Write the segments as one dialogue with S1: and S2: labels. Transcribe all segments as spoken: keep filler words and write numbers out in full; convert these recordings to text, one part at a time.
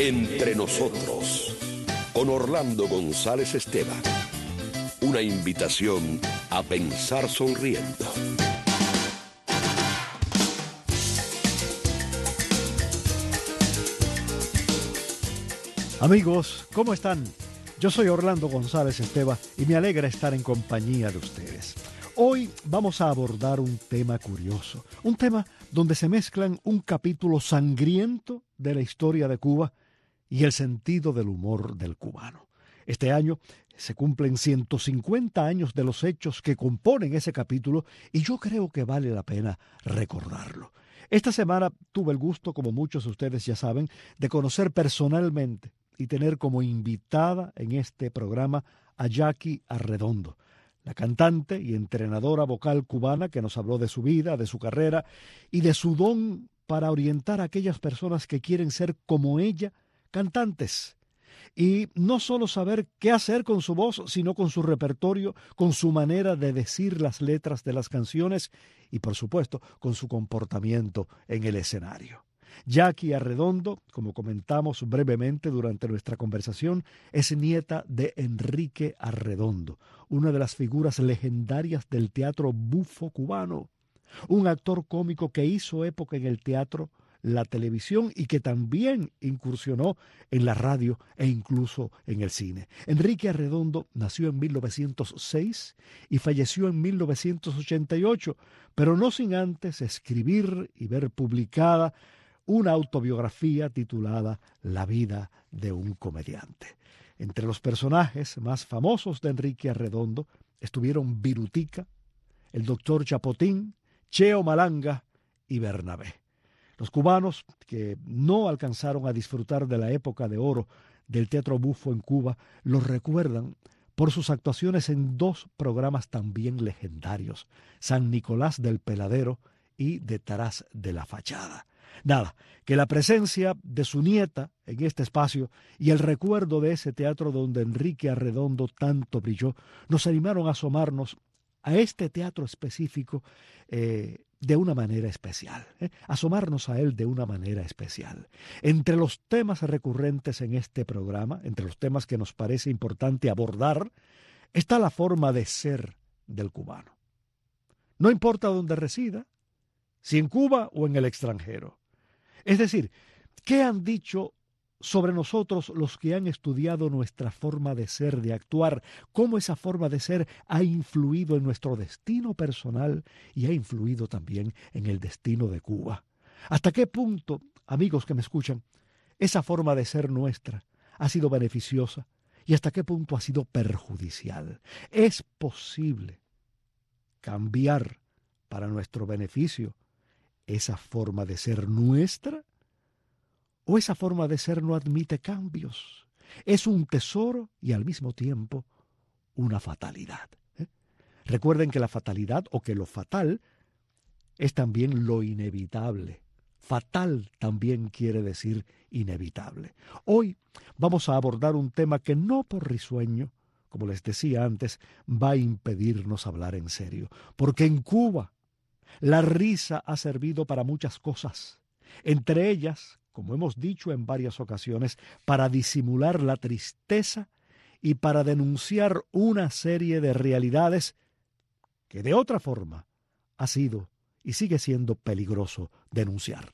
S1: Entre nosotros, con Orlando González Esteban. Una invitación a pensar sonriendo.
S2: Amigos, ¿cómo están? Yo soy Orlando González Esteban y me alegra estar en compañía de ustedes. Hoy vamos a abordar un tema curioso, un tema donde se mezclan un capítulo sangriento de la historia de Cuba y el sentido del humor del cubano. Este año se cumplen ciento cincuenta años de los hechos que componen ese capítulo y yo creo que vale la pena recordarlo. Esta semana tuve el gusto, como muchos de ustedes ya saben, de conocer personalmente y tener como invitada en este programa a Jackie Arredondo, la cantante y entrenadora vocal cubana que nos habló de su vida, de su carrera y de su don para orientar a aquellas personas que quieren ser como ella, cantantes. Y no solo saber qué hacer con su voz, sino con su repertorio, con su manera de decir las letras de las canciones y, por supuesto, con su comportamiento en el escenario. Jackie Arredondo, como comentamos brevemente durante nuestra conversación, es nieta de Enrique Arredondo, una de las figuras legendarias del teatro bufo cubano, un actor cómico que hizo época en el teatro, la televisión y que también incursionó en la radio e incluso en el cine. Enrique Arredondo nació en mil novecientos seis y falleció en mil novecientos ochenta y ocho, pero no sin antes escribir y ver publicada una autobiografía titulada La vida de un comediante. Entre los personajes más famosos de Enrique Arredondo estuvieron Virutica, el doctor Chapotín, Cheo Malanga y Bernabé. Los cubanos que no alcanzaron a disfrutar de la época de oro del teatro bufo en Cuba los recuerdan por sus actuaciones en dos programas también legendarios, San Nicolás del Peladero y Detrás de la Fachada. Nada, que la presencia de su nieta en este espacio y el recuerdo de ese teatro donde Enrique Arredondo tanto brilló nos animaron a asomarnos a este teatro específico eh, de una manera especial, ¿eh? asomarnos a él de una manera especial. Entre los temas recurrentes en este programa, entre los temas que nos parece importante abordar, está la forma de ser del cubano. No importa dónde resida, si en Cuba o en el extranjero. Es decir, ¿qué han dicho sobre nosotros los que han estudiado nuestra forma de ser, de actuar? ¿Cómo esa forma de ser ha influido en nuestro destino personal y ha influido también en el destino de Cuba? ¿Hasta qué punto, amigos que me escuchan, esa forma de ser nuestra ha sido beneficiosa y hasta qué punto ha sido perjudicial? ¿Es posible cambiar para nuestro beneficio esa forma de ser nuestra? ¿O esa forma de ser no admite cambios? Es un tesoro y al mismo tiempo una fatalidad. ¿eh? Recuerden que la fatalidad o que lo fatal es también lo inevitable. Fatal también quiere decir inevitable. Hoy vamos a abordar un tema que no por risueño, como les decía antes, va a impedirnos hablar en serio. Porque en Cuba la risa ha servido para muchas cosas, entre ellas, como hemos dicho en varias ocasiones, para disimular la tristeza y para denunciar una serie de realidades que de otra forma ha sido y sigue siendo peligroso denunciar.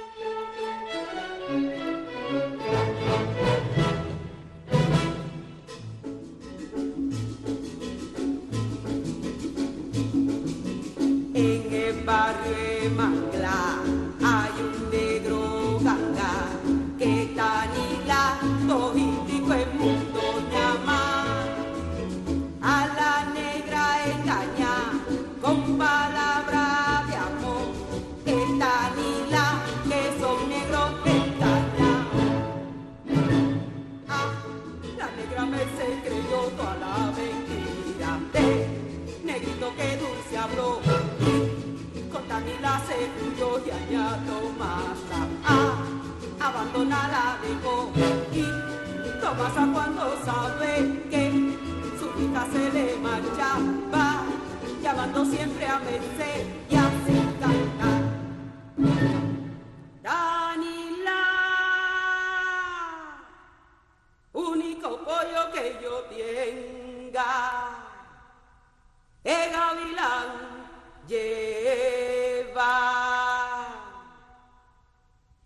S3: En el barrio de Mangla hay un negro ganga que está hilando índico el mundo llama a la negra engaña con palabras de amor. Está hila que son negros engaña. Ah, la negra me se creyó toda la mentira de negrito que dulce habló. Danila se fluyó y añadió masa. Ah, abandona la dejó y Tomasa cuando sabe que su hija se le marchaba, llamando siempre a Merced y a sin cantar. Danila,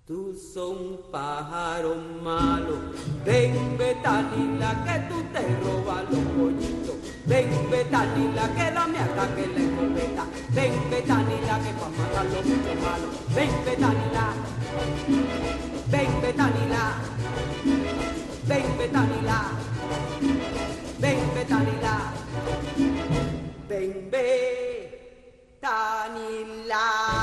S3: Tú sos un pájaro malo, ven Betanila que tú te robas los pollitos. Ven Betanila que la me ataque la escopeta. Ven Betanila que pa' matar los bichos malos. Ven Betanila, ven Betanila, ven Betanila, ven Betanila, ven Betanila.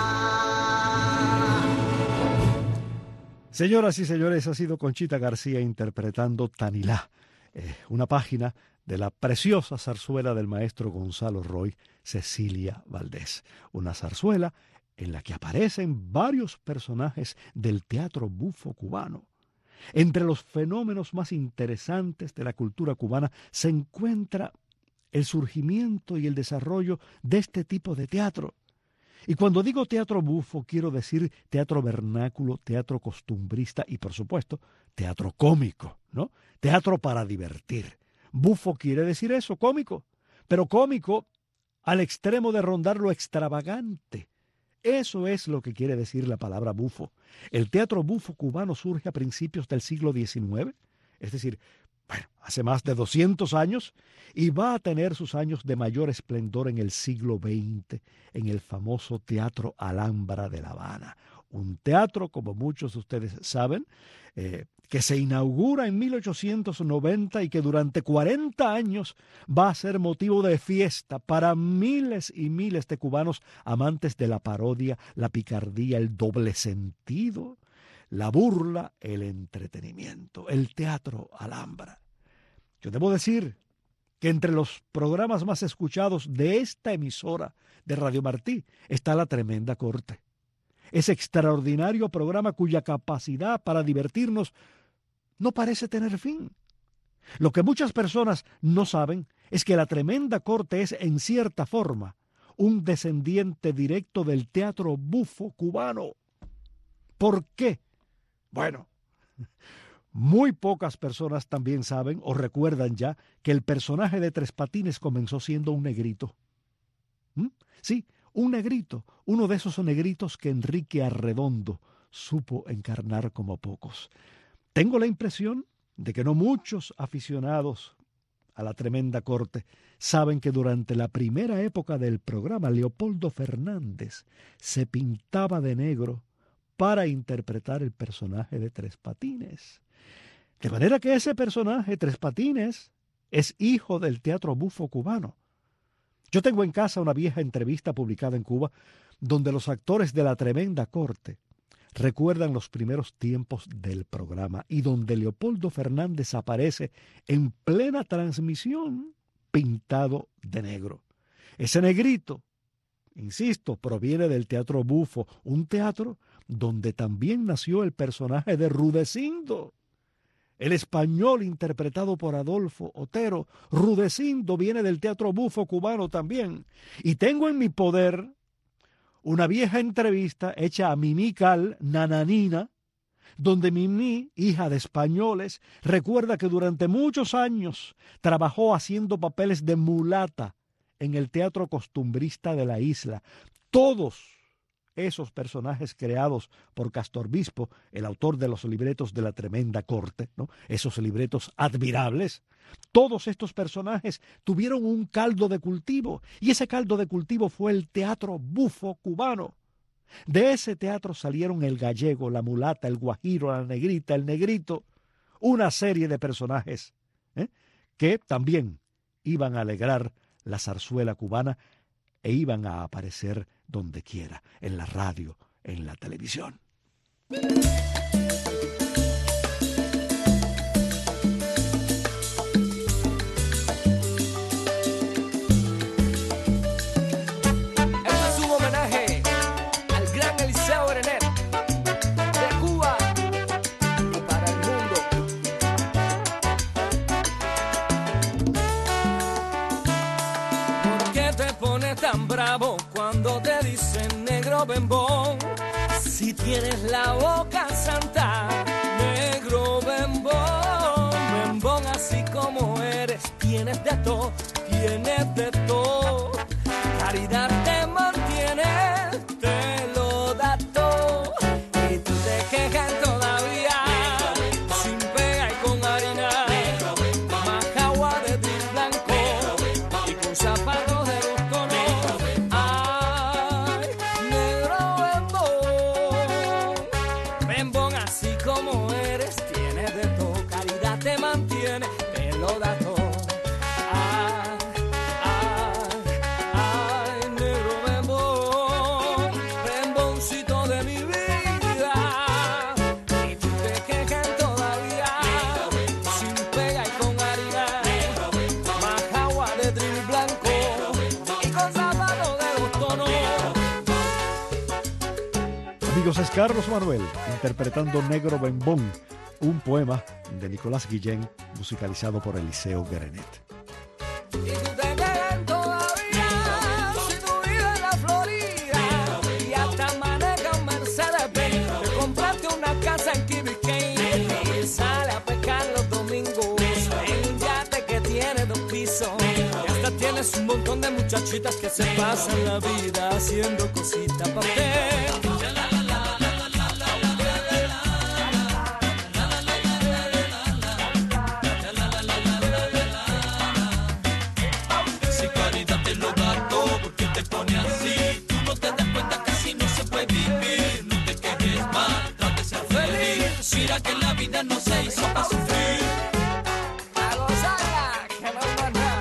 S2: Señoras y señores, ha sido Conchita García interpretando Tanilá, eh, una página de la preciosa zarzuela del maestro Gonzalo Roy, Cecilia Valdés. Una zarzuela en la que aparecen varios personajes del teatro bufo cubano. Entre los fenómenos más interesantes de la cultura cubana se encuentra el surgimiento y el desarrollo de este tipo de teatro. Y cuando digo teatro bufo, quiero decir teatro vernáculo, teatro costumbrista y, por supuesto, teatro cómico, ¿no? Teatro para divertir. Bufo quiere decir eso, cómico, pero cómico al extremo de rondar lo extravagante. Eso es lo que quiere decir la palabra bufo. El teatro bufo cubano surge a principios del siglo diecinueve, es decir, bueno, hace más de doscientos años, y va a tener sus años de mayor esplendor en el siglo veinte, en el famoso Teatro Alhambra de La Habana. Un teatro, como muchos de ustedes saben, eh, que se inaugura en mil ochocientos noventa y que durante cuarenta años va a ser motivo de fiesta para miles y miles de cubanos amantes de la parodia, la picardía, el doble sentido, la burla, el entretenimiento, el Teatro Alhambra. Yo debo decir que entre los programas más escuchados de esta emisora de Radio Martí está La Tremenda Corte. Ese extraordinario programa cuya capacidad para divertirnos no parece tener fin. Lo que muchas personas no saben es que La Tremenda Corte es, en cierta forma, un descendiente directo del teatro bufo cubano. ¿Por qué? Bueno, muy pocas personas también saben o recuerdan ya que el personaje de Tres Patines comenzó siendo un negrito. ¿Mm? Sí, un negrito, uno de esos negritos que Enrique Arredondo supo encarnar como pocos. Tengo la impresión de que no muchos aficionados a La Tremenda Corte saben que durante la primera época del programa Leopoldo Fernández se pintaba de negro para interpretar el personaje de Tres Patines. De manera que ese personaje, Tres Patines, es hijo del teatro bufo cubano. Yo tengo en casa una vieja entrevista publicada en Cuba donde los actores de La Tremenda Corte recuerdan los primeros tiempos del programa y donde Leopoldo Fernández aparece en plena transmisión pintado de negro. Ese negrito, insisto, proviene del teatro bufo, un teatro donde también nació el personaje de Rudecindo, el español interpretado por Adolfo Otero. Rudecindo viene del teatro bufo cubano también. Y tengo en mi poder una vieja entrevista hecha a Mimí Cal, Nananina, donde Mimí, hija de españoles, recuerda que durante muchos años trabajó haciendo papeles de mulata en el teatro costumbrista de la isla. Todos esos personajes creados por Castor Bispo, el autor de los libretos de La Tremenda Corte, ¿no? Esos libretos admirables, todos estos personajes tuvieron un caldo de cultivo, y ese caldo de cultivo fue el teatro bufo cubano. De ese teatro salieron el gallego, la mulata, el guajiro, la negrita, el negrito, una serie de personajes ¿eh? que también iban a alegrar la zarzuela cubana e iban a aparecer donde quiera, en la radio, en la televisión.
S4: Bravo cuando te dicen negro bembón, si tienes la boca santa, negro bembón, bembón así como eres, tienes de todo, tienes de todo, caridad te mantiene, te lo da todo, y tú te quejas lo da todo. Ay, ay, ay, negro bembón, bemboncito de mi vida. Y tú te quejas todavía, sin pega y con harina, más agua de trigo blanco y con zapatos de dos tonos.
S2: Amigos, es Carlos Manuel interpretando Negro Bembón, un poema de Nicolás Guillén musicalizado por Eliseo Grenet.
S4: Y tú te quedas todavía, si tú vives en la Florida, y hasta maneja un Mercedes-Benz, te compraste una casa en Key Biscayne, y sale a pescar los domingos, en un yate que tiene dos pisos, y hasta tienes un montón de muchachitas que se pasan la vida haciendo cositas para usted.
S5: Que la vida no se hizo para sufrir.
S4: A gozarla, que no es nada.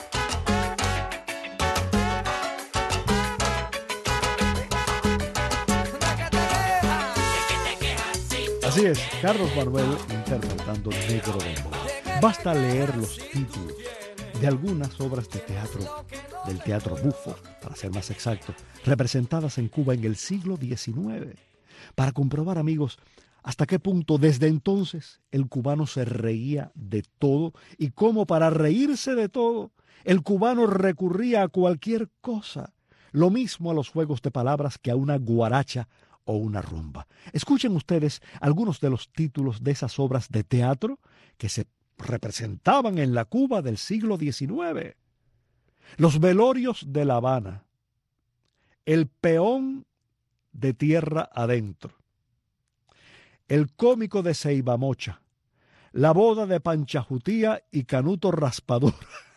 S2: Así es, Carlos Manuel interpretando Negro Bembón. Basta leer los títulos de algunas obras de teatro, del teatro bufo, para ser más exacto, representadas en Cuba en el siglo diecinueve, para comprobar, amigos, hasta qué punto desde entonces el cubano se reía de todo y cómo para reírse de todo el cubano recurría a cualquier cosa, lo mismo a los juegos de palabras que a una guaracha o una rumba. Escuchen ustedes algunos de los títulos de esas obras de teatro que se representaban en la Cuba del siglo diecinueve. Los velorios de La Habana, El peón de tierra adentro, El cómico de Ceibamocha, La boda de Panchajutía y Canuto Raspador,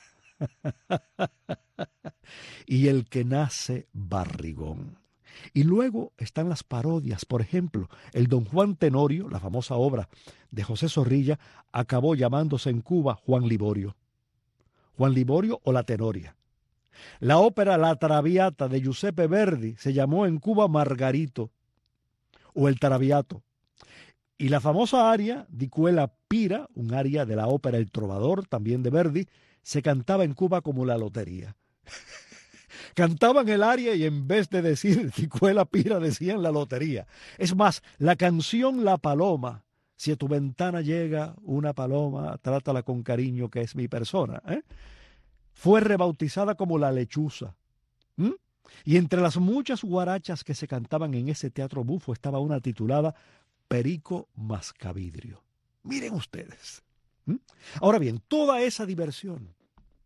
S2: y El que nace barrigón. Y luego están las parodias, por ejemplo, el Don Juan Tenorio, la famosa obra de José Zorrilla, acabó llamándose en Cuba Juan Liborio. Juan Liborio o La Tenoria. La ópera La Traviata de Giuseppe Verdi se llamó en Cuba Margarito o El Traviato. Y la famosa aria Di Quella Pira, un aria de la ópera El Trovador, también de Verdi, se cantaba en Cuba como La Lotería. Cantaban el aria y en vez de decir Di Quella Pira decían La Lotería. Es más, la canción La Paloma, si a tu ventana llega una paloma, trátala con cariño que es mi persona, ¿eh? Fue rebautizada como La Lechuza. ¿Mm? Y entre las muchas guarachas que se cantaban en ese teatro bufo estaba una titulada Perico Mascavidrio. Miren ustedes. ¿Mm? Ahora bien, toda esa diversión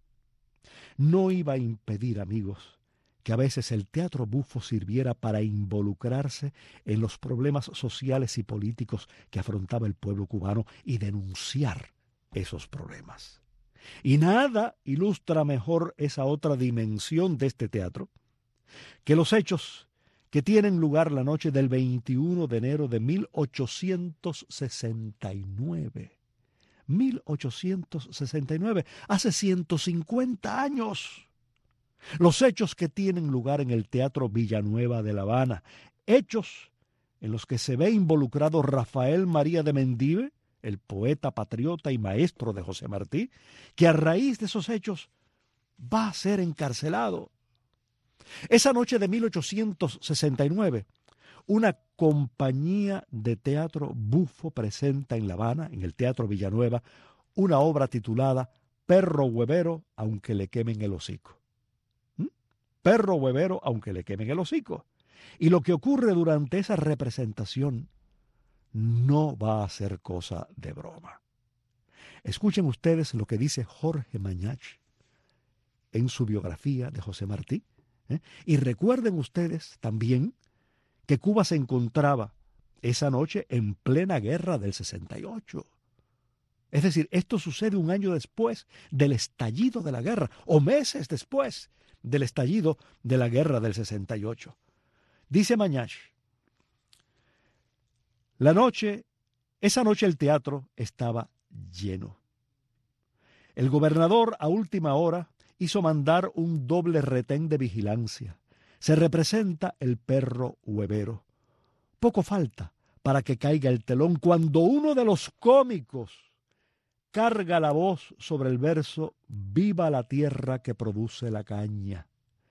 S2: no iba a impedir, amigos, que a veces el teatro bufo sirviera para involucrarse en los problemas sociales y políticos que afrontaba el pueblo cubano y denunciar esos problemas. Y nada ilustra mejor esa otra dimensión de este teatro que los hechos que tienen lugar la noche del veintiuno de enero de mil ochocientos sesenta y nueve. mil ochocientos sesenta y nueve, hace ciento cincuenta años. Los hechos que tienen lugar en el Teatro Villanueva de La Habana, hechos en los que se ve involucrado Rafael María de Mendive, el poeta, patriota y maestro de José Martí, que a raíz de esos hechos va a ser encarcelado. Esa noche de mil ochocientos sesenta y nueve, una compañía de teatro bufo presenta en La Habana, en el Teatro Villanueva, una obra titulada Perro Huevero, aunque le quemen el hocico. ¿Mm? Perro Huevero, aunque le quemen el hocico. Y lo que ocurre durante esa representación no va a ser cosa de broma. Escuchen ustedes lo que dice Jorge Mañach en su biografía de José Martí, ¿eh? Y recuerden ustedes también que Cuba se encontraba esa noche en plena guerra del sesenta y ocho. Es decir, esto sucede un año después del estallido de la guerra, o meses después del estallido de la guerra del sesenta y ocho. Dice Mañach, la noche, esa noche el teatro estaba lleno. El gobernador a última hora hizo mandar un doble retén de vigilancia. Se representa el perro huevero. Poco falta para que caiga el telón cuando uno de los cómicos carga la voz sobre el verso «Viva la tierra que produce la caña».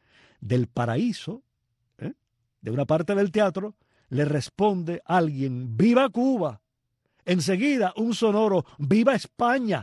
S2: Del paraíso, ¿eh? de una parte del teatro, le responde alguien «¡Viva Cuba!». Enseguida un sonoro «¡Viva España!».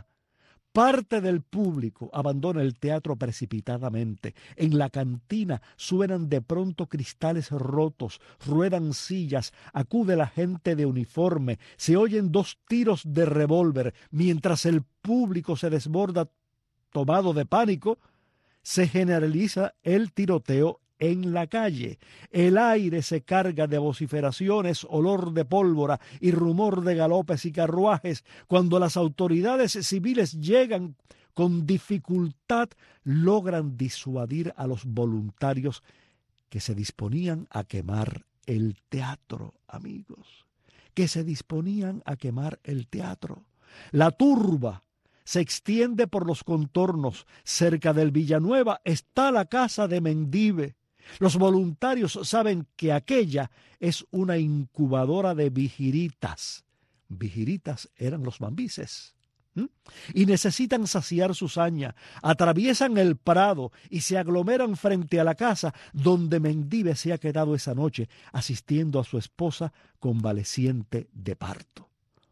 S2: Parte del público abandona el teatro precipitadamente. En la cantina suenan de pronto cristales rotos, ruedan sillas, acude la gente de uniforme, se oyen dos tiros de revólver. Mientras el público se desborda tomado de pánico, se generaliza el tiroteo en la calle. El aire se carga de vociferaciones, olor de pólvora y rumor de galopes y carruajes. Cuando las autoridades civiles llegan, con dificultad logran disuadir a los voluntarios que se disponían a quemar el teatro, amigos, que se disponían a quemar el teatro. La turba se extiende por los contornos. Cerca del Villanueva está la casa de Mendive. Los voluntarios saben que aquella es una incubadora de vigiritas. Vigiritas eran los mambises. ¿Mm? Y necesitan saciar su saña. Atraviesan el prado y se aglomeran frente a la casa donde Mendive se ha quedado esa noche asistiendo a su esposa convaleciente de parto.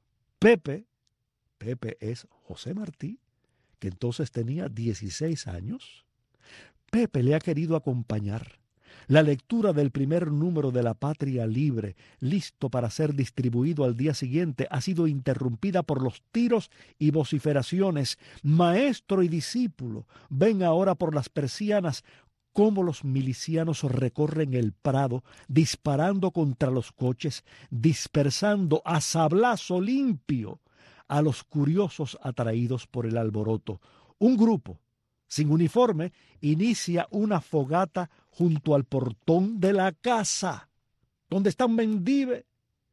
S2: Pepe, Pepe es José Martí, que entonces tenía dieciséis años. Pepe le ha querido acompañar. La lectura del primer número de La Patria Libre, listo para ser distribuido al día siguiente, ha sido interrumpida por los tiros y vociferaciones. Maestro y discípulo ven ahora por las persianas cómo los milicianos recorren el prado, disparando contra los coches, dispersando a sablazo limpio a los curiosos atraídos por el alboroto. Un grupo sin uniforme, inicia una fogata junto al portón de la casa, donde están Mendive,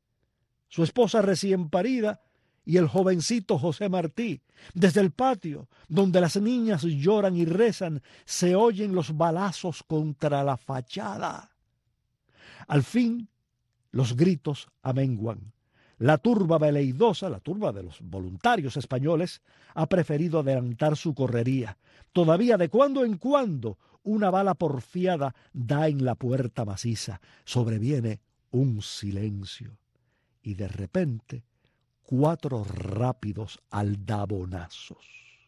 S2: su esposa recién parida y el jovencito José Martí. Desde el patio, donde las niñas lloran y rezan, se oyen los balazos contra la fachada. Al fin, los gritos amenguan. La turba veleidosa, la turba de los voluntarios españoles, ha preferido adelantar su correría. Todavía de cuando en cuando una bala porfiada da en la puerta maciza. Sobreviene un silencio y de repente cuatro rápidos aldabonazos.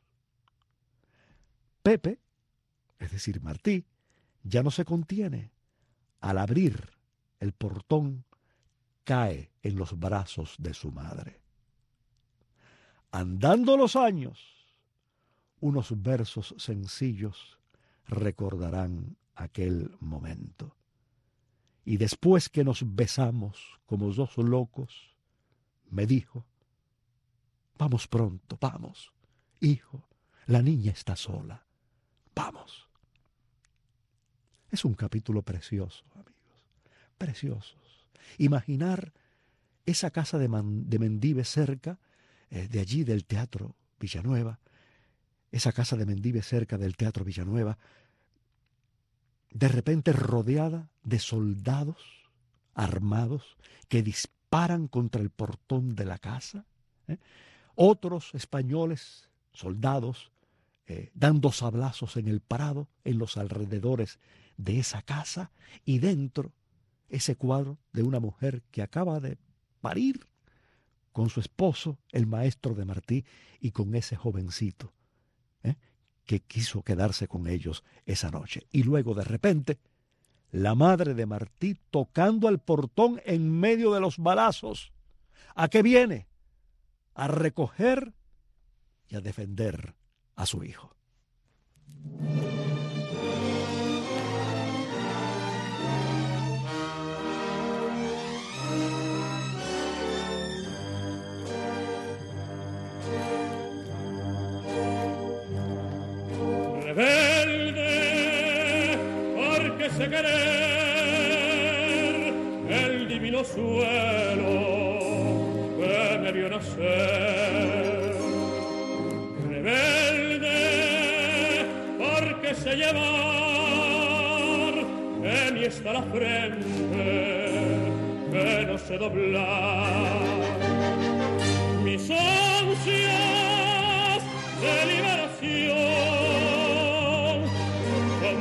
S2: Pepe, es decir Martí, ya no se contiene. Al abrir el portón, cae en los brazos de su madre. Andando los años, unos versos sencillos recordarán aquel momento. Y después que nos besamos como dos locos, me dijo: vamos pronto, vamos, hijo, la niña está sola, vamos. Es un capítulo precioso, amigos, preciosos. Imaginar esa casa de, Man, de Mendive cerca, eh, de allí del Teatro Villanueva, esa casa de Mendive cerca del Teatro Villanueva, de repente rodeada de soldados armados que disparan contra el portón de la casa, ¿eh? Otros españoles, soldados, eh, dando sablazos en el prado, en los alrededores de esa casa, y dentro ese cuadro de una mujer que acaba de parir con su esposo, el maestro de Martí, y con ese jovencito ¿eh? que quiso quedarse con ellos esa noche. Y luego de repente, la madre de Martí tocando al portón en medio de los balazos. ¿A qué viene? A recoger y a defender a su hijo.
S6: Rebelde, porque sé querer el divino suelo que me vio nacer. Rebelde, que sé llevar, en mí está la frente que no sé doblar. Mis ansias de liberación son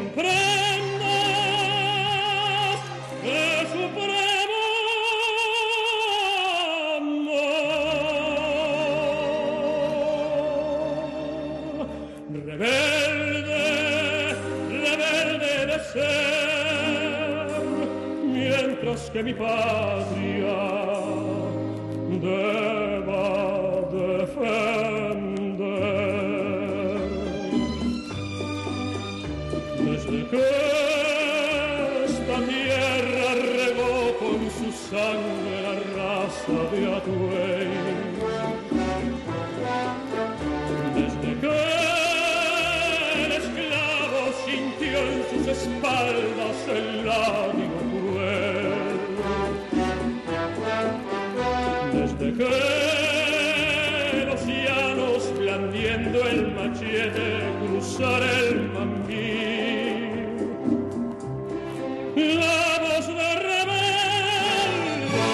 S6: prendas de supremo amor. Rebelde, rebelde de ser, mientras que mi patria deba defender. Desde que esta tierra regó con su sangre la raza de Atuey, desde que el esclavo sintió en sus espaldas el látigo cruel, desde que los llanos blandiendo el machete cruzar el Mambí, la voz de rebelde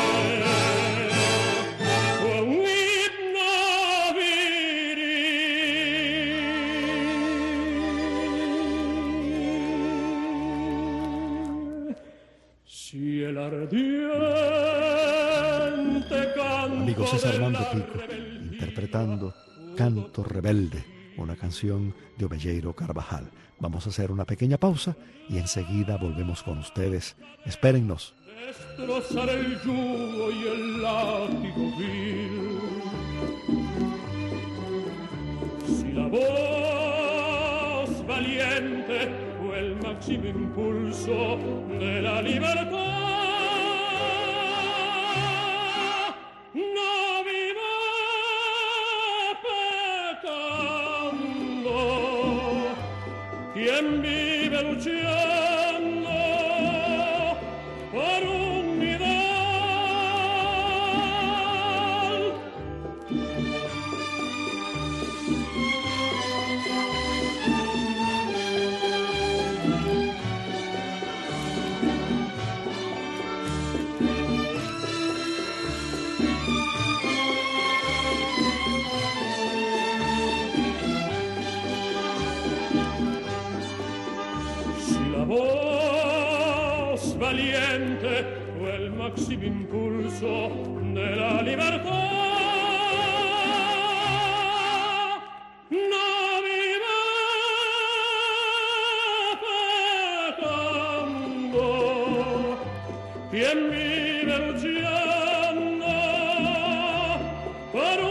S6: fue un himno viril. Si el ardiente canto
S2: Amigos, es Armando
S6: de la
S2: Pico interpretando Canto Rebelde, una canción de Ovelleiro Carvajal. Vamos a hacer una pequeña pausa y enseguida volvemos con ustedes. Espérennos.
S6: Destrozar el yugo y el látigo vil. Si la voz valiente fue el máximo impulso de la libertad, no viva pecando quien vive luchando por unidad. La voz valiente fue el máximo impulso de la libertad. No viva pecando quien vive luchando por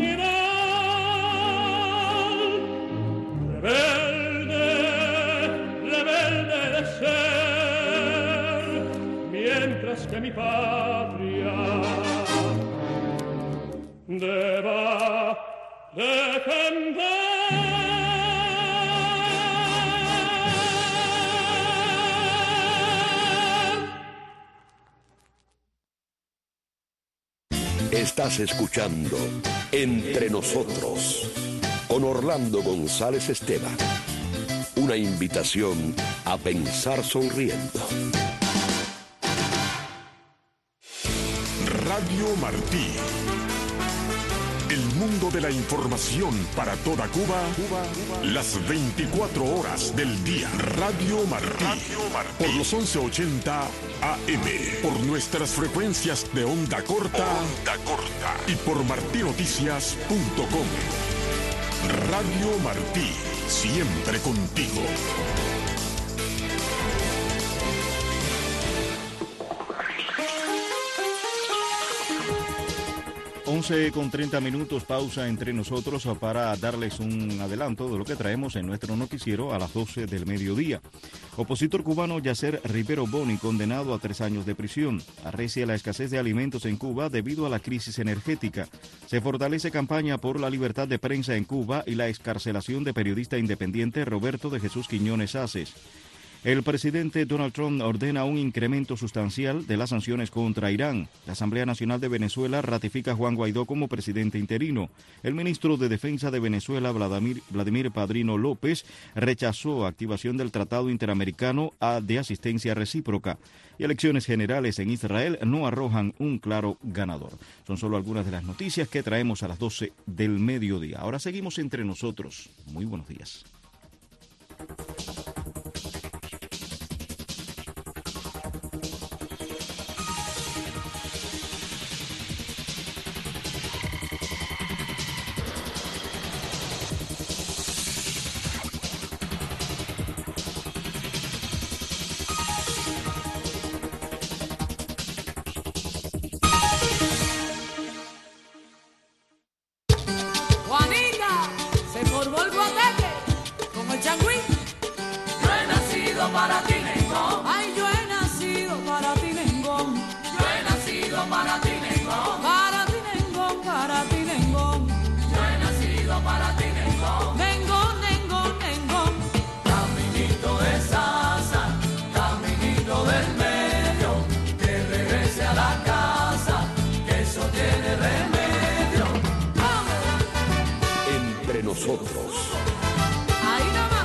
S6: unidad. Rebelde, rebelde de ser, mientras que mi patria deba defender.
S1: Estás escuchando Entre Nosotros con Orlando González Esteban. Una invitación a pensar sonriendo.
S7: Radio Martí. El mundo de la información para toda Cuba, Cuba, Cuba. Las veinticuatro horas del día. Radio Martí. Radio Martí. Por los once ochenta A M. Por nuestras frecuencias de onda corta. Onda corta. Y por martinoticias punto com. Radio Martí. Siempre contigo.
S8: once con treinta minutos, pausa entre nosotros para darles un adelanto de lo que traemos en nuestro noticiero a las doce del mediodía. Opositor cubano Yacer Rivero Boni condenado a tres años de prisión. Arrecia la escasez de alimentos en Cuba debido a la crisis energética. Se fortalece campaña por la libertad de prensa en Cuba y la excarcelación de periodista independiente Roberto de Jesús Quiñones Aces. El presidente Donald Trump ordena un incremento sustancial de las sanciones contra Irán. La Asamblea Nacional de Venezuela ratifica a Juan Guaidó como presidente interino. El ministro de Defensa de Venezuela, Vladimir, Vladimir Padrino López, rechazó activación del Tratado Interamericano de Asistencia Recíproca. Y elecciones generales en Israel no arrojan un claro ganador. Son solo algunas de las noticias que traemos a las doce del mediodía. Ahora seguimos entre nosotros. Muy buenos días.
S1: Nosotros.
S3: Ahí nomás.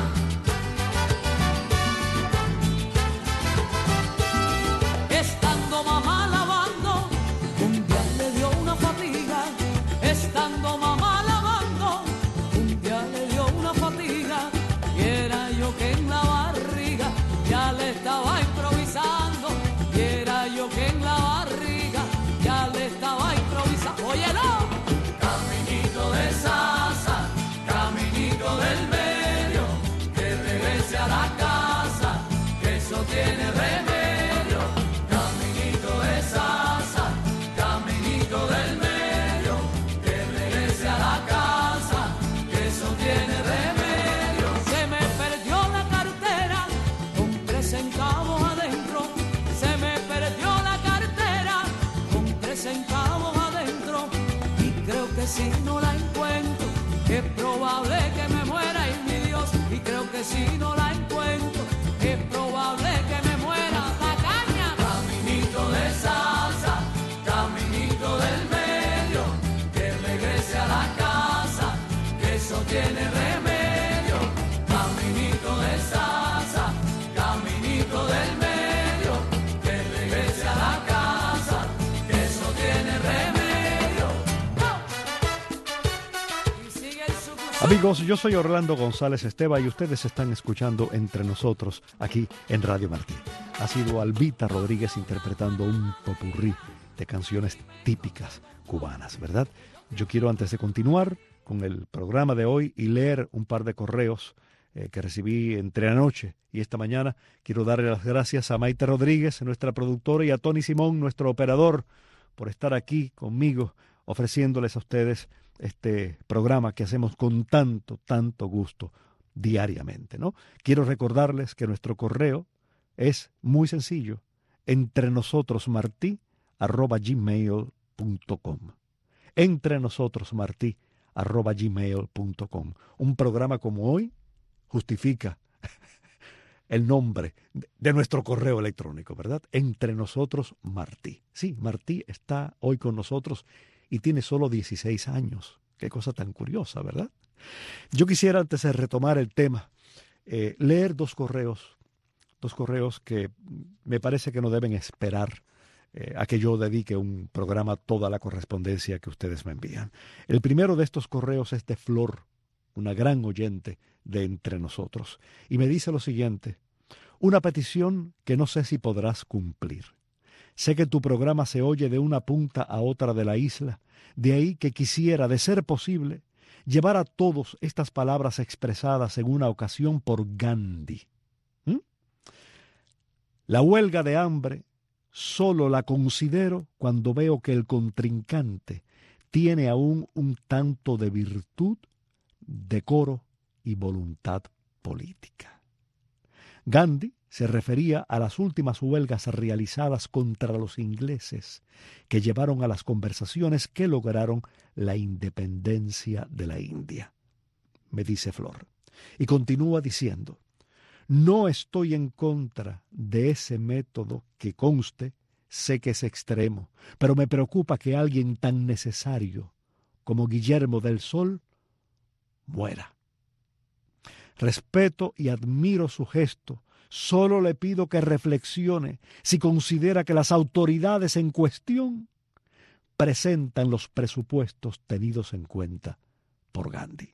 S3: Estando mamá lavando, un día le dio una fatiga. Estando mamá lavando, un día le dio una fatiga. Y era yo que en la barriga ya le estaba improvisando. Y era yo que en la barriga ya le estaba improvisando. Óyelo. Caminito de salsa, caminito del medio, que regrese a la casa, que eso tiene remedio. Caminito de salsa, caminito del medio, que regrese a la casa, que eso tiene remedio. Se me perdió la cartera con tres centavos adentro. Se me perdió la cartera con tres centavos adentro. Y creo que si no la encuentro, es probable que me muera, y mi Dios, y creo que si no la encuentro, es probable que me muera. La caña. Caminito de salsa, caminito del medio, que regrese a la casa, que eso tiene remedio. Caminito de salsa, caminito del medio, que regrese a la casa, que eso tiene remedio.
S2: Amigos, yo soy Orlando González Esteva y ustedes están escuchando Entre Nosotros aquí en Radio Martí. Ha sido Albita Rodríguez interpretando un popurrí de canciones típicas cubanas, ¿verdad? Yo quiero, antes de continuar con el programa de hoy y leer un par de correos eh, que recibí entre anoche y esta mañana, quiero darle las gracias a Maite Rodríguez, nuestra productora, y a Tony Simón, nuestro operador, por estar aquí conmigo ofreciéndoles a ustedes este programa que hacemos con tanto, tanto gusto diariamente, ¿no? Quiero recordarles que nuestro correo es muy sencillo, entrenosotrosmartí arroba gmail punto com. Entrenosotrosmartí arroba gmail punto com. Un programa como hoy justifica el nombre de nuestro correo electrónico, ¿verdad? Entrenosotrosmartí. Sí, Martí está hoy con nosotros y tiene solo dieciséis años. Qué cosa tan curiosa, ¿verdad? Yo quisiera, antes de retomar el tema, eh, leer dos correos, dos correos que me parece que no deben esperar eh, a que yo dedique un programa a toda la correspondencia que ustedes me envían. El primero de estos correos es de Flor, una gran oyente de Entre Nosotros, y me dice lo siguiente: una petición que no sé si podrás cumplir. Sé que tu programa se oye de una punta a otra de la isla, de ahí que quisiera, de ser posible, llevar a todos estas palabras expresadas en una ocasión por Gandhi. ¿Mm? La huelga de hambre solo la considero cuando veo que el contrincante tiene aún un tanto de virtud, decoro y voluntad política. Gandhi se refería a las últimas huelgas realizadas contra los ingleses que llevaron a las conversaciones que lograron la independencia de la India, me dice Flor. Y continúa diciendo: No estoy en contra de ese método que conste, sé que es extremo, pero me preocupa que alguien tan necesario como Guillermo del Sol muera. Respeto y admiro su gesto. Solo le pido que reflexione si considera que las autoridades en cuestión presentan los presupuestos tenidos en cuenta por Gandhi.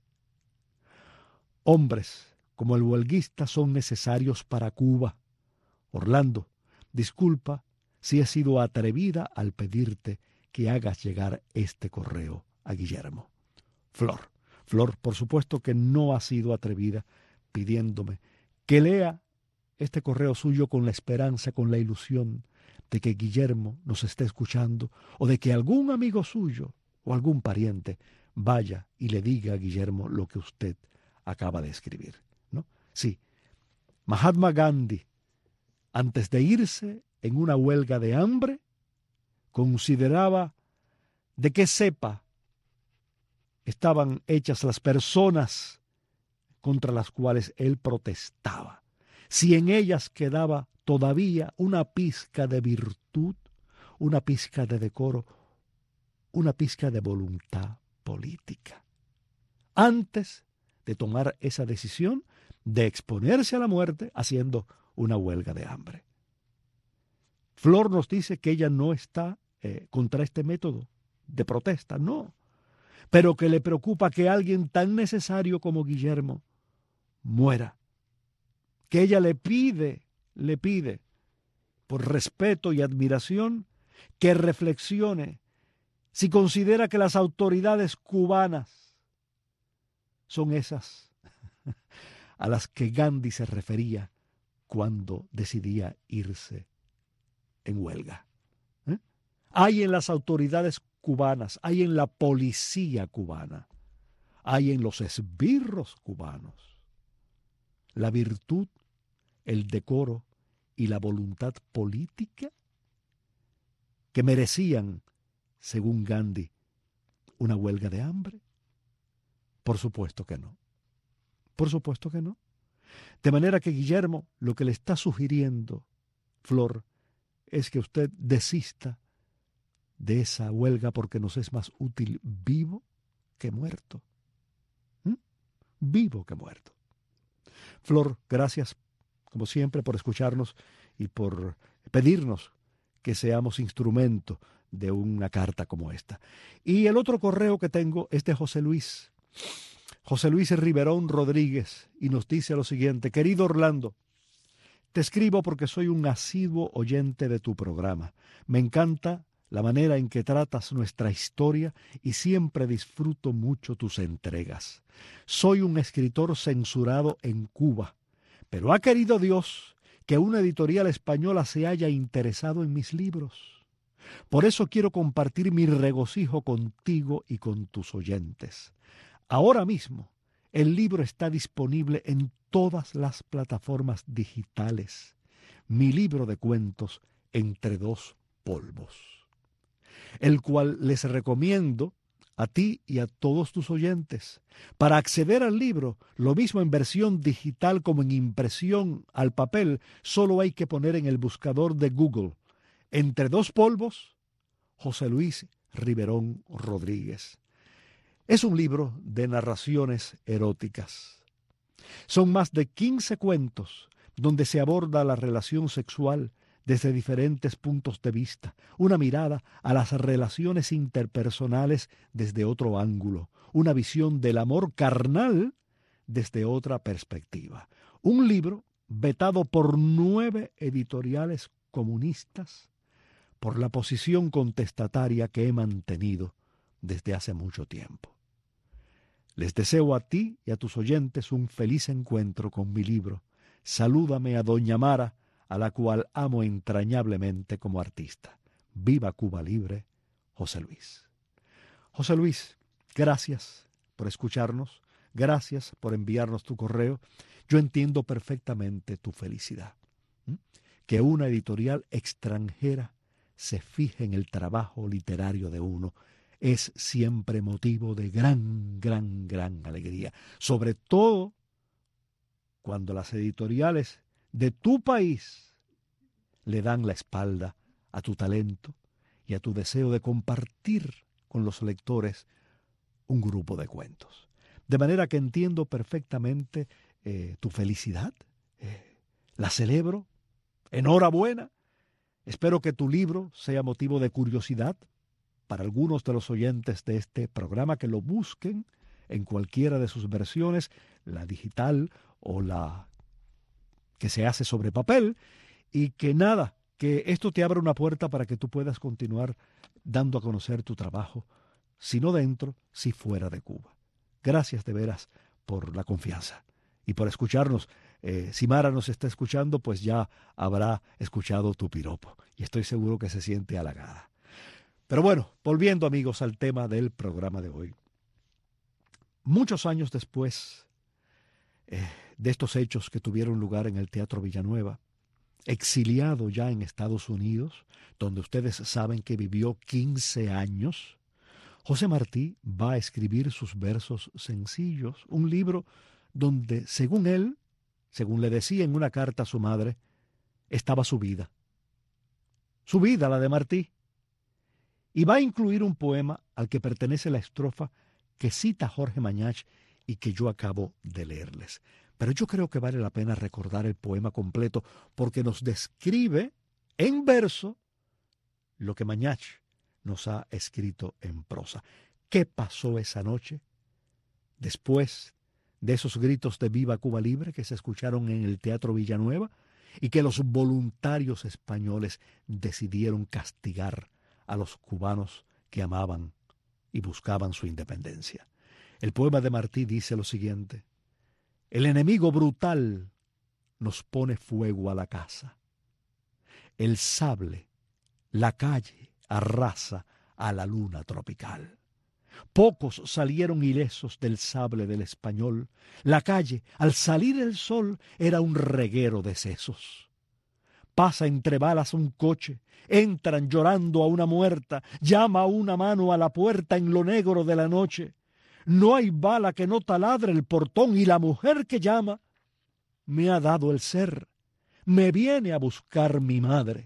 S2: Hombres como el huelguista son necesarios para Cuba. Orlando, disculpa si he sido atrevida al pedirte que hagas llegar este correo a Guillermo. Flor. Flor, por supuesto que no ha sido atrevida pidiéndome que lea este correo suyo con la esperanza, con la ilusión de que Guillermo nos esté escuchando o de que algún amigo suyo o algún pariente vaya y le diga a Guillermo lo que usted acaba de escribir, ¿no? Sí, Mahatma Gandhi, antes de irse en una huelga de hambre, consideraba de qué cepa estaban hechas las personas contra las cuales él protestaba. Si en ellas quedaba todavía una pizca de virtud, una pizca de decoro, una pizca de voluntad política. Antes de tomar esa decisión de exponerse a la muerte haciendo una huelga de hambre. Flor nos dice que ella no está eh, contra este método de protesta, no, pero que le preocupa que alguien tan necesario como Guillermo muera, que ella le pide, le pide, por respeto y admiración, que reflexione si considera que las autoridades cubanas son esas a las que Gandhi se refería cuando decidía irse en huelga. ¿Eh? Hay en las autoridades cubanas, hay en la policía cubana, hay en los esbirros cubanos la virtud, el decoro y la voluntad política que merecían, según Gandhi, una huelga de hambre. Por supuesto que no. Por supuesto que no. De manera que Guillermo lo que le está sugiriendo, Flor, es que usted desista de esa huelga porque nos es más útil vivo que muerto. ¿Mm? Vivo que muerto. Flor, gracias, como siempre, por escucharnos y por pedirnos que seamos instrumento de una carta como esta. Y el otro correo que tengo es de José Luis. José Luis Riverón Rodríguez, y nos dice lo siguiente: querido Orlando, te escribo porque soy un asiduo oyente de tu programa. Me encanta la manera en que tratas nuestra historia y siempre disfruto mucho tus entregas. Soy un escritor censurado en Cuba, pero ha querido Dios que una editorial española se haya interesado en mis libros. Por eso quiero compartir mi regocijo contigo y con tus oyentes. Ahora mismo, el libro está disponible en todas las plataformas digitales. Mi libro de cuentos, Entre dos polvos, el cual les recomiendo a ti y a todos tus oyentes. Para acceder al libro, lo mismo en versión digital como en impresión al papel, solo hay que poner en el buscador de Google Entre dos polvos, José Luis Riverón Rodríguez. Es un libro de narraciones eróticas. Son más de quince cuentos donde se aborda la relación sexual desde diferentes puntos de vista, una mirada a las relaciones interpersonales desde otro ángulo, una visión del amor carnal desde otra perspectiva. Un libro vetado por nueve editoriales comunistas por la posición contestataria que he mantenido desde hace mucho tiempo. Les deseo a ti y a tus oyentes un feliz encuentro con mi libro. Salúdame a Doña Mara, a la cual amo entrañablemente como artista. Viva Cuba Libre, José Luis. José Luis, gracias por escucharnos, gracias por enviarnos tu correo. Yo entiendo perfectamente tu felicidad. ¿Mm? Que una editorial extranjera se fije en el trabajo literario de uno es siempre motivo de gran, gran, gran alegría. Sobre todo cuando las editoriales de tu país le dan la espalda a tu talento y a tu deseo de compartir con los lectores un grupo de cuentos. De manera que entiendo perfectamente eh, tu felicidad, eh, la celebro, enhorabuena. Espero que tu libro sea motivo de curiosidad para algunos de los oyentes de este programa, que lo busquen en cualquiera de sus versiones, la digital o la que se hace sobre papel, y que nada, que esto te abra una puerta para que tú puedas continuar dando a conocer tu trabajo, si no dentro, si fuera de Cuba. Gracias de veras por la confianza y por escucharnos. Eh, si Mara nos está escuchando, pues ya habrá escuchado tu piropo y estoy seguro que se siente halagada. Pero bueno, volviendo amigos al tema del programa de hoy. Muchos años después eh, de estos hechos que tuvieron lugar en el Teatro Villanueva, exiliado ya en Estados Unidos, donde ustedes saben que vivió quince años, José Martí va a escribir sus versos sencillos, un libro donde, según él, según le decía en una carta a su madre, estaba su vida. Su vida, la de Martí. Y va a incluir un poema al que pertenece la estrofa que cita Jorge Mañach y que yo acabo de leerles. Pero yo creo que vale la pena recordar el poema completo porque nos describe en verso lo que Mañach nos ha escrito en prosa. ¿Qué pasó esa noche después de esos gritos de Viva Cuba Libre que se escucharon en el Teatro Villanueva y que los voluntarios españoles decidieron castigar a los cubanos que amaban y buscaban su independencia? El poema de Martí dice lo siguiente: el enemigo brutal nos pone fuego a la casa. El sable, la calle, arrasa a la luna tropical. Pocos salieron ilesos del sable del español. La calle, al salir el sol, era un reguero de sesos. Pasa entre balas un coche, entran llorando a una muerta, llama una mano a la puerta en lo negro de la noche. No hay bala que no taladre el portón y la mujer que llama me ha dado el ser, me viene a buscar mi madre.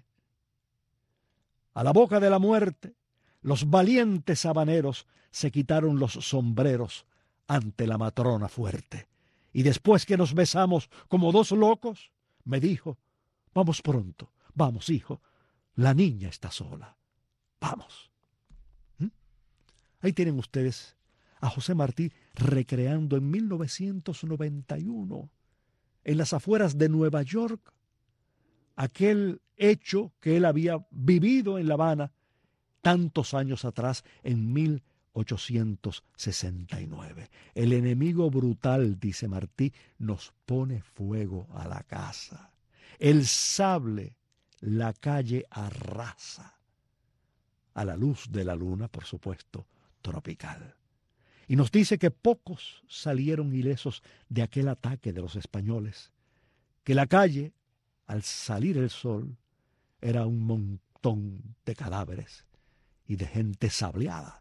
S2: A la boca de la muerte, los valientes habaneros se quitaron los sombreros ante la matrona fuerte. Y después que nos besamos como dos locos, me dijo: vamos pronto, vamos, hijo, la niña está sola, vamos. ¿Mm? Ahí tienen ustedes a José Martí recreando en mil novecientos noventa y uno, en las afueras de Nueva York, aquel hecho que él había vivido en La Habana tantos años atrás, en mil ochocientos sesenta y nueve. El enemigo brutal, dice Martí, nos pone fuego a la casa. El sable, la calle arrasa. A la luz de la luna, por supuesto, tropical. Y nos dice que pocos salieron ilesos de aquel ataque de los españoles, que la calle, al salir el sol, era un montón de cadáveres y de gente sableada.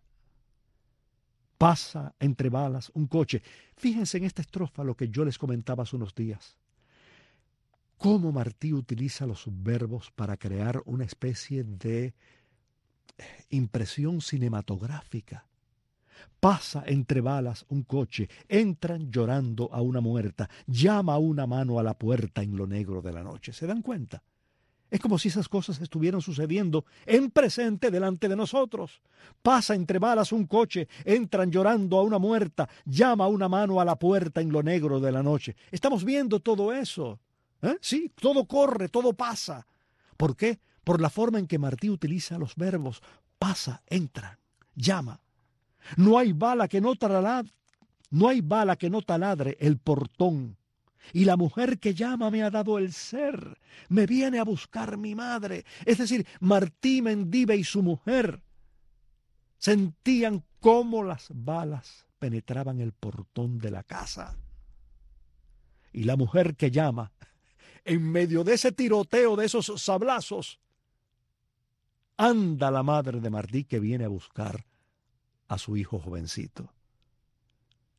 S2: Pasa entre balas un coche. Fíjense en esta estrofa lo que yo les comentaba hace unos días. Cómo Martí utiliza los verbos para crear una especie de impresión cinematográfica. Pasa entre balas un coche, entran llorando a una muerta, llama una mano a la puerta en lo negro de la noche. ¿Se dan cuenta? Es como si esas cosas estuvieran sucediendo en presente delante de nosotros. Pasa entre balas un coche, entran llorando a una muerta, llama una mano a la puerta en lo negro de la noche. Estamos viendo todo eso. ¿Eh? Sí, todo corre, todo pasa. ¿Por qué? Por la forma en que Martí utiliza los verbos. Pasa, entra, llama. No hay bala que no taladre, no hay bala que no taladre el portón. Y la mujer que llama me ha dado el ser, me viene a buscar mi madre. Es decir, Martí Mendive y su mujer sentían cómo las balas penetraban el portón de la casa. Y la mujer que llama, en medio de ese tiroteo, de esos sablazos, anda la madre de Martí que viene a buscar a su hijo jovencito.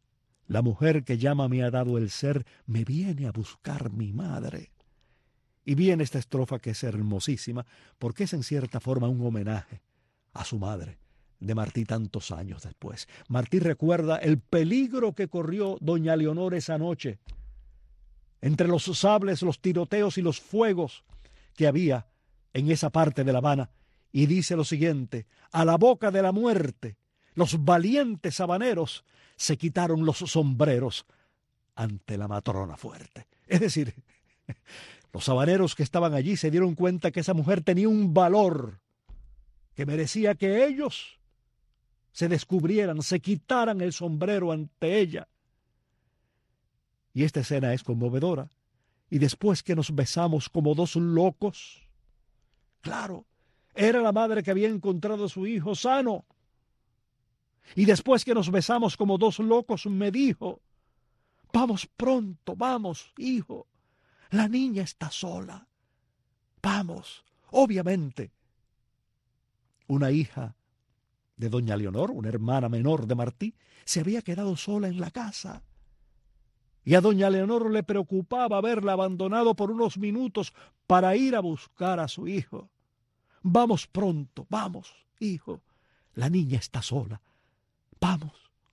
S2: La mujer que llama me ha dado el ser, me viene a buscar mi madre. Y viene esta estrofa que es hermosísima, porque es en cierta forma un homenaje a su madre de Martí tantos años después. Martí recuerda el peligro que corrió doña Leonor esa noche, entre los sables, los tiroteos y los fuegos que había en esa parte de La Habana, y dice lo siguiente: a la boca de la muerte, los valientes habaneros se quitaron los sombreros ante la matrona fuerte. Es decir, los habaneros que estaban allí se dieron cuenta que esa mujer tenía un valor que merecía que ellos se descubrieran, se quitaran el sombrero ante ella. Y esta escena es conmovedora. Y después que nos besamos como dos locos, claro, era la madre que había encontrado a su hijo sano. Y después que nos besamos como dos locos, me dijo: vamos pronto, vamos, hijo. La niña está sola. Vamos. Obviamente, una hija de doña Leonor, una hermana menor de Martí, se había quedado sola en la casa. Y a doña Leonor le preocupaba verla abandonado por unos minutos para ir a buscar a su hijo. Vamos pronto, vamos, hijo. La niña está sola. Vamos.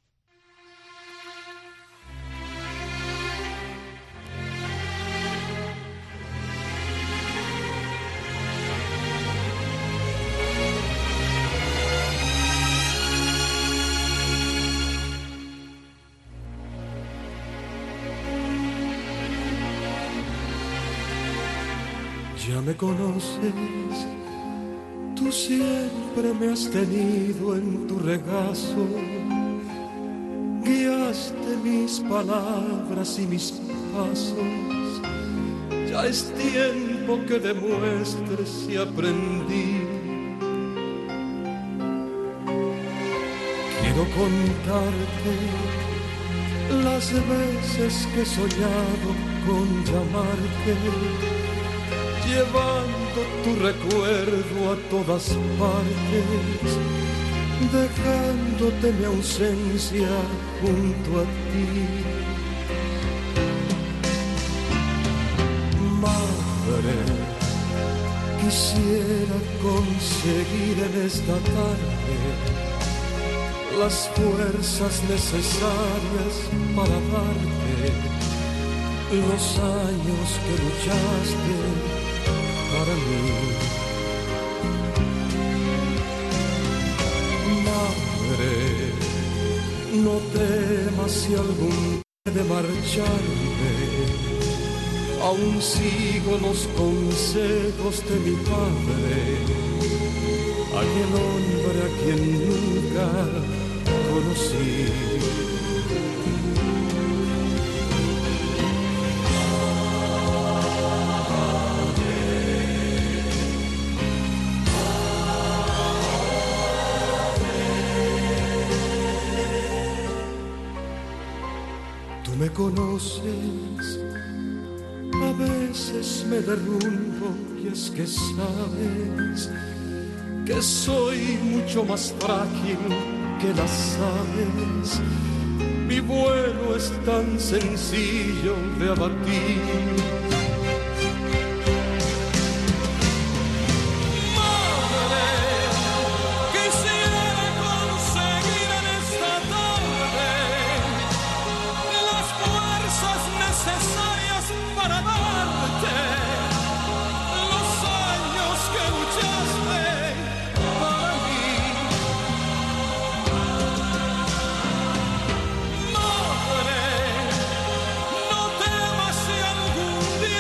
S9: Ya me conoces, tú siempre me has tenido en tu regazo, guiaste mis palabras y mis pasos, ya es tiempo que demuestres si aprendí. Quiero contarte las veces que he soñado con llamarte, llevando tu recuerdo a todas partes, dejándote mi ausencia junto a ti. Madre, quisiera conseguir en esta tarde las fuerzas necesarias para darte los años que luchaste para mí. Madre, no temas si algún día de marcharme, aún sigo los consejos de mi padre, aquel hombre a quien nunca conocí. Me conoces, a veces me derrumbo y es que sabes que soy mucho más frágil que las aves. Mi vuelo es tan sencillo de abatir.
S10: Algún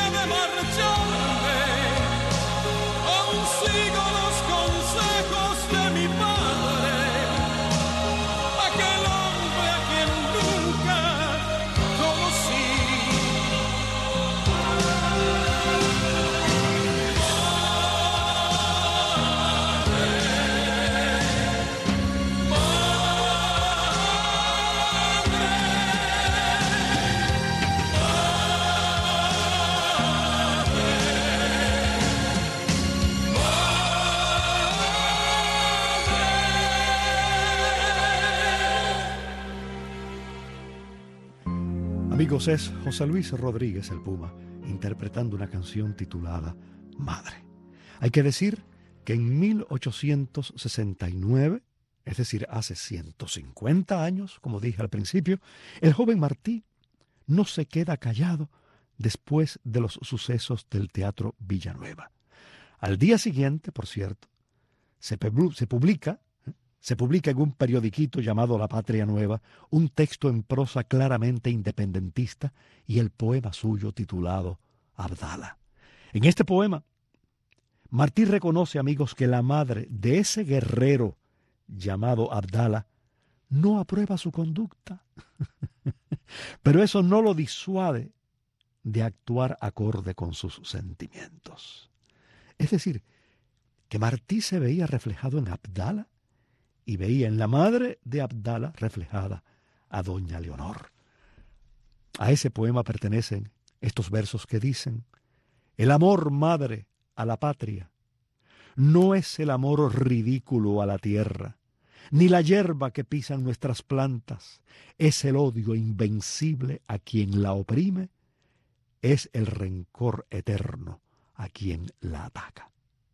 S2: Amigos, es José Luis Rodríguez el Puma interpretando una canción titulada Madre. Hay que decir que en mil ochocientos sesenta y nueve, es decir, hace ciento cincuenta años, como dije al principio, el joven Martí no se queda callado después de los sucesos del Teatro Villanueva. Al día siguiente, por cierto, se, se publica Se publica en un periodiquito llamado La Patria Nueva un texto en prosa claramente independentista y el poema suyo titulado Abdala. En este poema, Martí reconoce, amigos, que la madre de ese guerrero llamado Abdala no aprueba su conducta. Pero eso no lo disuade de actuar acorde con sus sentimientos. Es decir, que Martí se veía reflejado en Abdala y veía en la madre de Abdala reflejada a doña Leonor. A ese poema pertenecen estos versos que dicen: el amor, madre, a la patria no es el amor ridículo a la tierra, ni la hierba que pisan nuestras plantas, es el odio invencible a quien la oprime, es el rencor eterno a quien la ataca.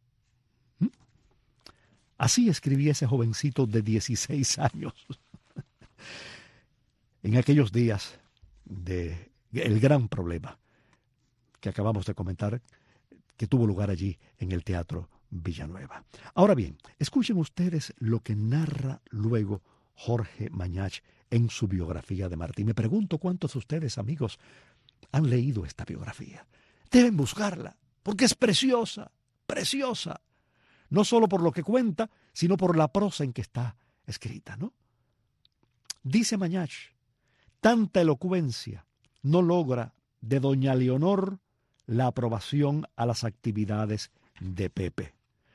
S2: Así escribía ese jovencito de dieciséis años en aquellos días de el gran problema que acabamos de comentar, que tuvo lugar allí en el Teatro Villanueva. Ahora bien, escuchen ustedes lo que narra luego Jorge Mañach en su biografía de Martí. Me pregunto cuántos de ustedes, amigos, han leído esta biografía. Deben buscarla, porque es preciosa, preciosa. No solo por lo que cuenta, sino por la prosa en que está escrita, ¿no? Dice Mañach: tanta elocuencia no logra de doña Leonor la aprobación a las actividades de Pepe.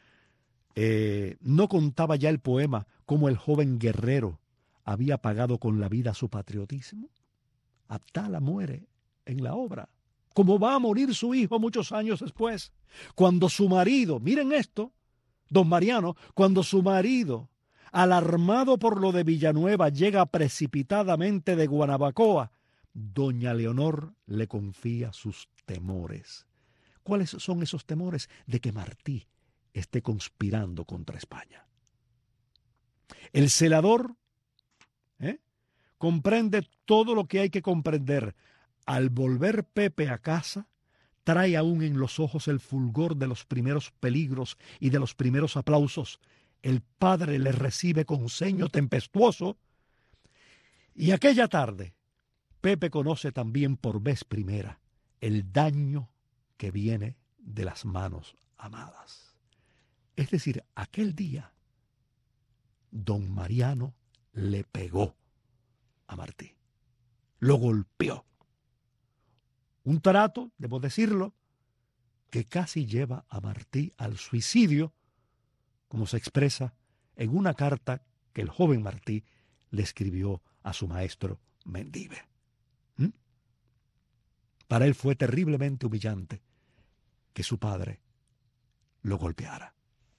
S2: Eh, no contaba ya el poema cómo el joven guerrero había pagado con la vida su patriotismo. Abdala muere en la obra, como va a morir su hijo muchos años después, cuando su marido, miren esto, don Mariano, cuando su marido, alarmado por lo de Villanueva, llega precipitadamente de Guanabacoa, doña Leonor le confía sus temores. ¿Cuáles son esos temores? De que Martí esté conspirando contra España. El celador ¿eh? comprende todo lo que hay que comprender. Al volver Pepe a casa, trae aún en los ojos el fulgor de los primeros peligros y de los primeros aplausos. El padre le recibe con ceño tempestuoso. Y aquella tarde, Pepe conoce también por vez primera el daño que viene de las manos amadas. Es decir, aquel día, don Mariano le pegó a Martí. Lo golpeó. Un trato, debo decirlo, que casi lleva a Martí al suicidio, como se expresa en una carta que el joven Martí le escribió a su maestro Mendive. ¿Mm? Para él fue terriblemente humillante que su padre lo golpeara.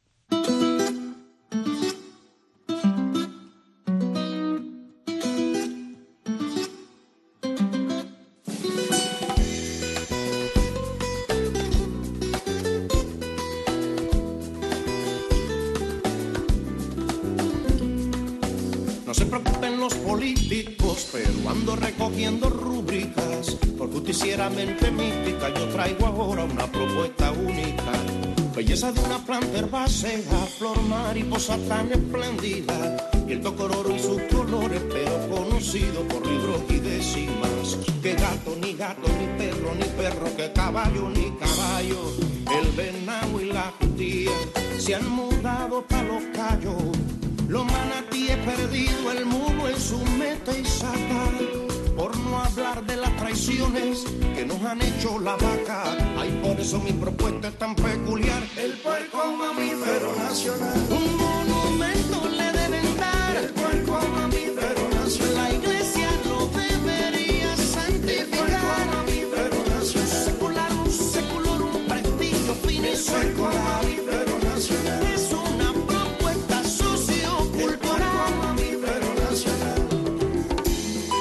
S10: Pero ando recogiendo rúbricas por justicieramente mística. Yo traigo ahora una propuesta única. Belleza de una planta herbácea, flor mariposa tan espléndida, y el tocororo y sus colores, pero conocido por libros y décimas. Que gato, ni gato, ni perro, ni perro, que caballo, ni caballo. El venado y la jutía se han mudado pa' los callos. Los manatíes perdido, el mulo en su meta y saca. Por no hablar de las traiciones que nos han hecho la vaca. Ay, por eso mi propuesta es tan peculiar. El puerco mamífero nacional. Un monumento le deben dar. El puerco mamífero nacional. La iglesia lo debería santificar. El puerco mamífero nacional. Secular, un secular, un prestigio finito. El puerco mamífero nacional. Es una propuesta sociocultural.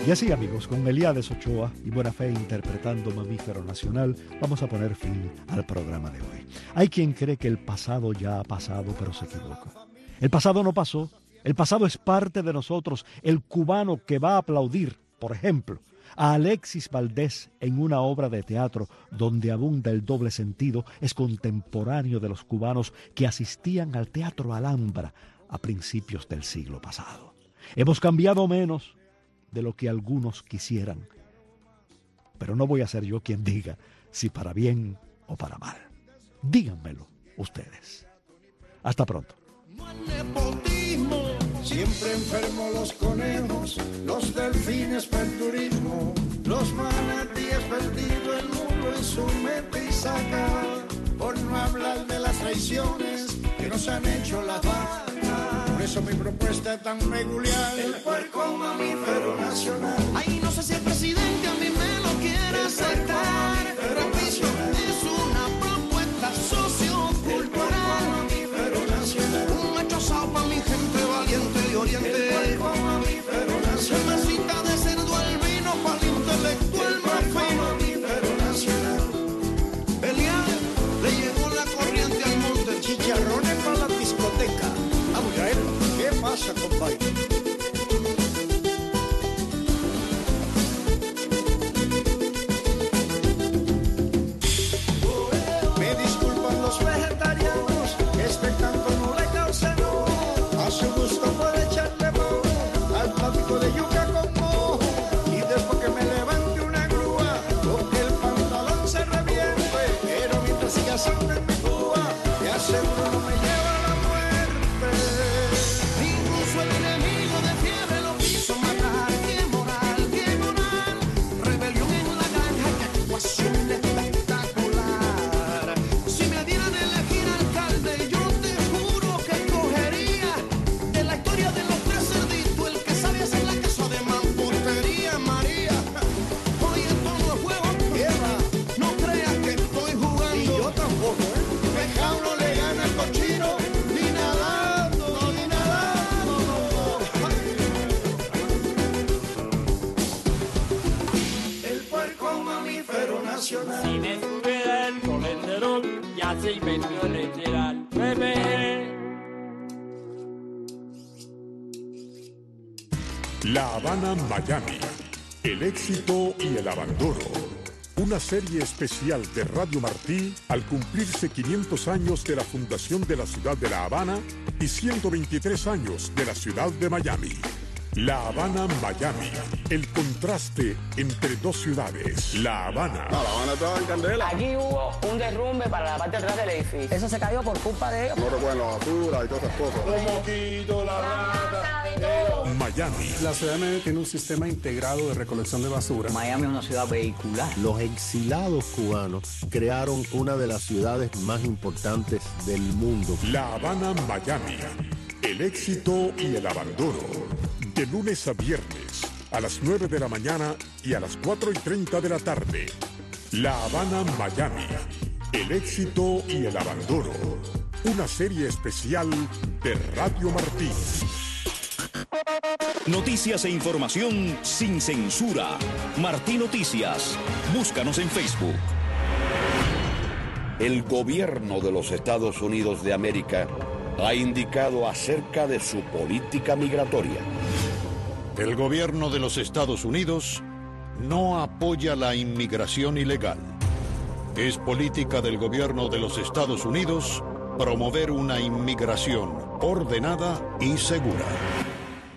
S2: Y así, amigos, con Eliades Ochoa y Buena Fe interpretando Mamífero Nacional, vamos a poner fin al programa de hoy. Hay quien cree que el pasado ya ha pasado, pero se equivoca. El pasado no pasó, el pasado es parte de nosotros. El cubano que va a aplaudir, por ejemplo, a Alexis Valdés en una obra de teatro donde abunda el doble sentido, es contemporáneo de los cubanos que asistían al Teatro Alhambra a principios del siglo pasado. Hemos cambiado menos de lo que algunos quisieran, pero no voy a ser yo quien diga si para bien o para mal. Díganmelo ustedes. Hasta pronto.
S10: Siempre enfermo los conejos, los delfines para el turismo, los manatíes perdido el mundo en su meta y saca, por no hablar de las traiciones que nos han hecho las vacas. Por eso mi propuesta es tan peculiar, el puerco mamífero nacional. Ay, no sé si el presidente a mí me lo quiere aceptar, pero es una propuesta sociocultural. Un macho asado para mi gente valiente de oriente. El puerco mamífero nacional. Masita de cerdo al vino para el intelectual más fino. Mamífero nacional. Eliades le llegó la corriente al monte. Chicharrones para la discoteca. Vamos a él. ¿Qué pasa, compadre? Me disculpan los vegetarianos, este canto no le causa no. A su gusto puede echarle moho al plático de yuca con mojo. Y después que me levante una grúa, o que el pantalón se reviente, pero mientras siga sangre en mi púa, te aseguro no me lleva a la muerte. Incluso el enemigo de fiebre lo quiso matar. ¡Qué moral, qué moral! Rebelión en la granja, qué actuación espectacular. Si me dieran a elegir alcalde, yo te juro que cogería de la historia de los tres cerditos el que sabe hacer la casa de mampostería. María, hoy esto no es juego, tierra, no creas que estoy jugando. Y yo tampoco, ¿eh? Pecado no le gana al cochino, ni nadando, ni nadando. El puerco mamífero nacional.
S4: Si me subiera el colesterol, ya se inventó el literal. Bebé.
S7: La Habana, Miami. El éxito y el abandono. Una serie especial de Radio Martí al cumplirse quinientos años de la fundación de la ciudad de La Habana y ciento veintitrés años de la ciudad de Miami. La Habana, Miami. El contraste entre dos ciudades. La Habana.
S11: No, La Habana estaba en candela.
S12: Aquí hubo un derrumbe para la parte de atrás del edificio. Eso se cayó por culpa de ellos.
S11: No recuerdan la basura y todas esas cosas.
S6: Los mosquitos, la rata.
S7: Miami.
S13: La ciudad de Miami tiene un sistema integrado de recolección de basura.
S12: Miami es una ciudad vehicular.
S14: Los exilados cubanos crearon una de las ciudades más importantes del mundo.
S7: La Habana, Miami. El éxito y el abandono. De lunes a viernes, a las nueve de la mañana y a las cuatro y treinta de la tarde. La Habana, Miami. El éxito y el abandono. Una serie especial de Radio Martí.
S15: Noticias e información sin censura. Martí Noticias. Búscanos en Facebook.
S1: El gobierno de los Estados Unidos de América ha indicado acerca de su política migratoria.
S16: El gobierno de los Estados Unidos no apoya la inmigración ilegal. Es política del gobierno de los Estados Unidos promover una inmigración ordenada y segura.